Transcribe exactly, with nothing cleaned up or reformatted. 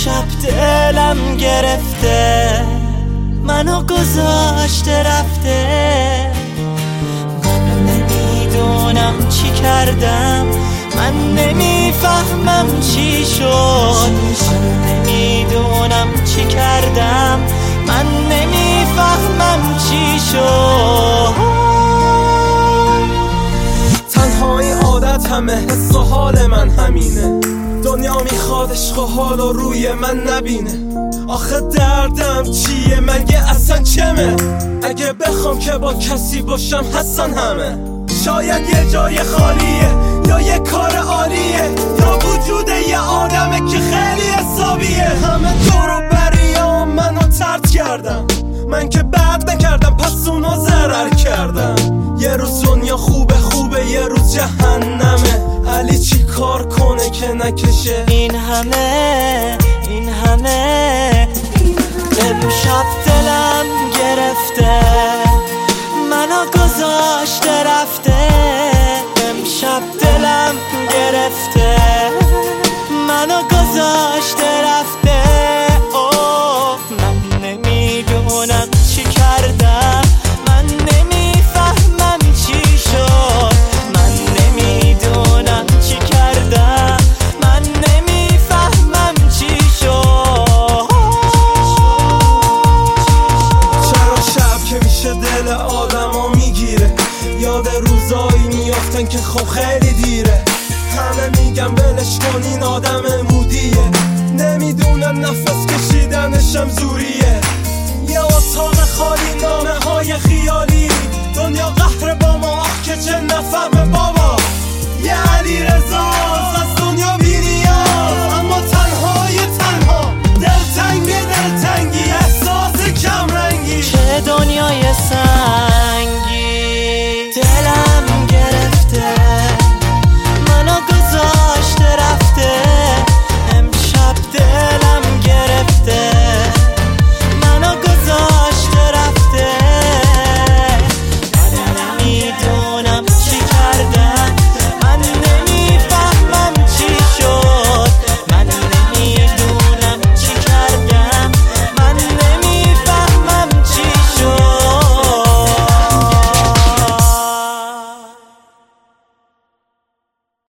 امشب دلم گرفته، منو گذاشته رفته. من نمیدونم چی کردم، من نمیفهمم چی شد. من نمیدونم چی کردم، من نمیفهمم چی شد. تنهایی عادت همه، حس و حال من همینه. دنیا میخواد عشق و حال و روی من نبینه. آخه دردم چیه مگه اصلا چمه؟ اگه بخوام که با کسی باشم هستن همه. شاید یه جای خالیه یا یه کار عالیه یا وجود یه آدمه که خیلی حسابیه. همه دور و بریا منو طرد کردم، من که بد نکردم پس اونا ضرر کردم. یه روز دنیا خوبه خوبه یه روز جهنمه. علی چی کار کنه که نکشه این همه این همه؟ امشب دلم گرفته، منو گذاشته رفته. امشب دلم گرفته، منو گذاشته رفته. اوه من نمیدونم چی کردم، من نمیفهمم چی شد. من نمیدونم چی کردم، من نمیفهمم چی شد. چرا شب که میشه دل آدمو میگیره، یاد روزایی میافتن که خب خیلی دیره. همه میگن بلش کن این آدم مودیه، نمیدونن نفس کشیدنشم زوریه. یه اتاق خالی نامه های خیالی، دنیا قهر با ما آخ که چه نفهمم